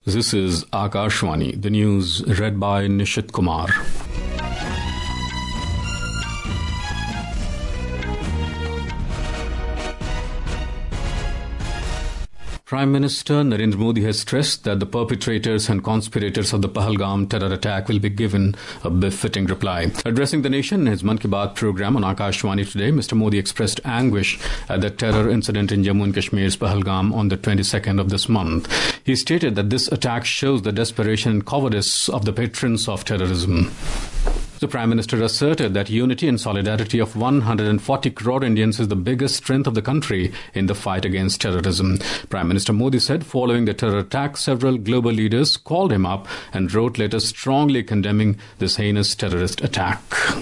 This is Akashvani, the news read by Nishit Kumar. Prime Minister Narendra Modi has stressed that the perpetrators and conspirators of the Pahalgam terror attack will be given a befitting reply. Addressing the nation in his Mann Ki Baat program on Akashvani today, Mr. Modi expressed anguish at the terror incident in Jammu and Kashmir's Pahalgam on the 22nd of this month. He stated that this attack shows the desperation and cowardice of the patrons of terrorism. The Prime Minister asserted that unity and solidarity of 140 crore Indians is the biggest strength of the country in the fight against terrorism. Prime Minister Modi said following the terror attack, several global leaders called him up and wrote letters strongly condemning this heinous terrorist attack.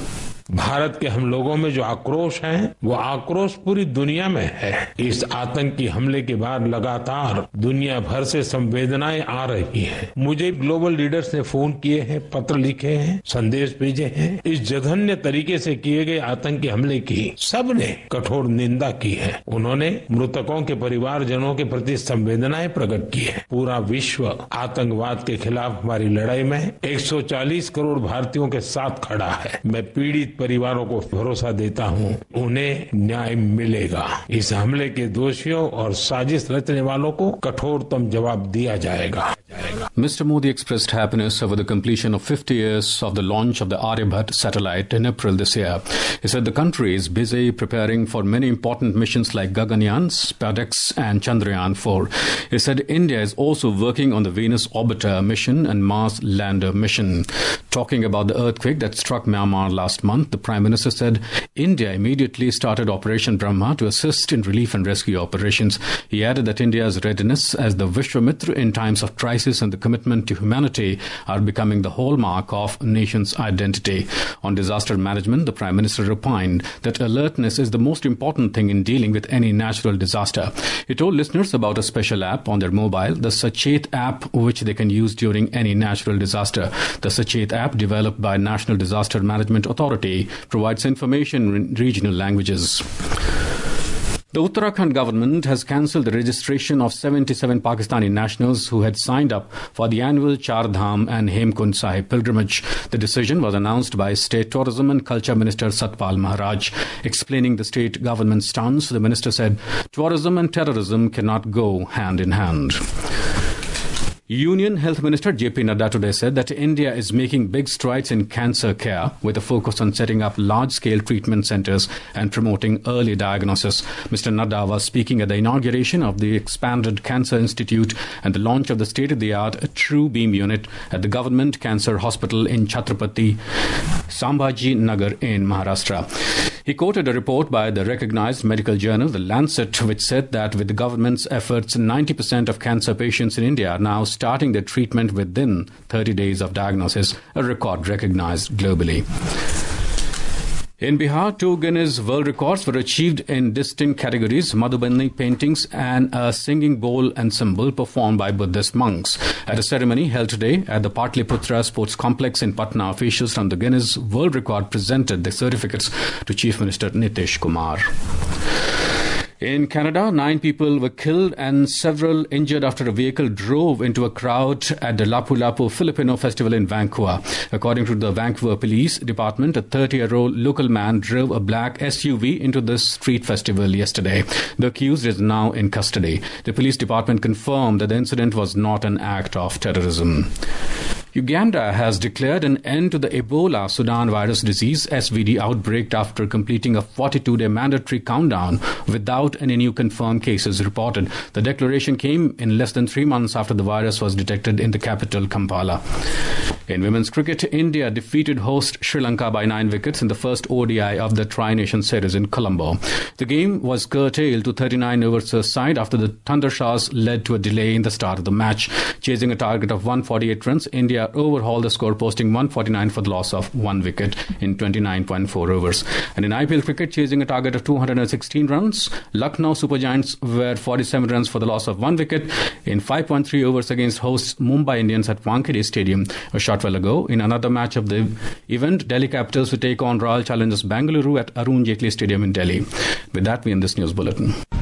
Bharat के हम लोगों में जो आक्रोश है वो आक्रोश पूरी दुनिया में है। इस आतंकी हमले के बाद लगातार दुनिया भर से संवेदनाएं आ रही हैं। मुझे ग्लोबल लीडर्स ने फोन किए हैं, पत्र लिखे हैं, संदेश भेजे हैं। इस जघन्य तरीके से किए गए आतंकी हमले की सबने कठोर निंदा की है। उन्होंने मृतकों के परिवारजनों के प्रति संवेदनाएं प्रकट की है। पूरा विश्व आतंकवाद के खिलाफ हमारी लड़ाई में 140 करोड़ भारतीयों के साथ खड़ा है। मैं पीड़ित परिवारों को भरोसा देता हूं, उन्हें न्याय मिलेगा। इस हमले के दोषियों और साजिश रचने वालों को कठोरतम जवाब दिया जाएगा। Mr. Modi expressed happiness over the completion of 50 years of the launch of the Aryabhat satellite in April this year. He said the country is busy preparing for many important missions like Gaganyaan, SpaceX and Chandrayaan-4. He said India is also working on the Venus Orbiter mission and Mars Lander mission. Talking about the earthquake that struck Myanmar last month, the Prime Minister said India immediately started Operation Brahma to assist in relief and rescue operations. He added that India's readiness as the Vishwamitra in times of crisis and the commitment to humanity are becoming the hallmark of nation's identity. On disaster management, the Prime Minister opined that alertness is the most important thing in dealing with any natural disaster. He told listeners about a special app on their mobile, the Sachet app, which they can use during any natural disaster. The Sachet app, developed by National Disaster Management Authority, provides information in regional languages. The Uttarakhand government has cancelled the registration of 77 Pakistani nationals who had signed up for the annual Char Dham and Hemkund Sahib pilgrimage. The decision was announced by State Tourism and Culture Minister Satpal Maharaj. Explaining the state government's stance, the minister said, tourism and terrorism cannot go hand in hand. Union Health Minister J.P. Nadda today said that India is making big strides in cancer care with a focus on setting up large-scale treatment centers and promoting early diagnosis. Mr. Nadda was speaking at the inauguration of the expanded Cancer Institute and the launch of the state-of-the-art True Beam unit at the Government Cancer Hospital in Chhatrapati Sambhaji Nagar in Maharashtra. He quoted a report by the recognized medical journal The Lancet, which said that with the government's efforts, 90% of cancer patients in India are now starting their treatment within 30 days of diagnosis, a record recognized globally. In Bihar, 2 Guinness World Records were achieved in distinct categories: Madhubani paintings and a singing bowl and cymbal performed by Buddhist monks. At a ceremony held today at the Patliputra Sports Complex in Patna, officials from the Guinness World Record presented the certificates to Chief Minister Nitish Kumar. In Canada, 9 people were killed and several injured after a vehicle drove into a crowd at the Lapu-Lapu Filipino Festival in Vancouver. According to the Vancouver Police Department, a 30-year-old local man drove a black SUV into the street festival yesterday. The accused is now in custody. The police department confirmed that the incident was not an act of terrorism. Uganda has declared an end to the Ebola Sudan virus disease SVD outbreak after completing a 42-day mandatory countdown without any new confirmed cases reported. The declaration came in less than 3 months after the virus was detected in the capital, Kampala. In women's cricket, India defeated host Sri Lanka by 9 wickets in the first ODI of the Tri-Nation Series in Colombo. The game was curtailed to 39 overs a side after the Thundershows led to a delay in the start of the match. Chasing a target of 148 runs, India overhauled the score, posting 149 for the loss of 1 wicket in 29.4 overs. And in IPL cricket, chasing a target of 216 runs, Lucknow Super Giants were 47 runs for the loss of 1 wicket in 5.3 overs against hosts Mumbai Indians at Wankhede Stadium a short while ago. In another match of the event, Delhi Capitals will take on Royal Challengers Bengaluru at Arun Jaitley Stadium in Delhi. With that, we end this news bulletin.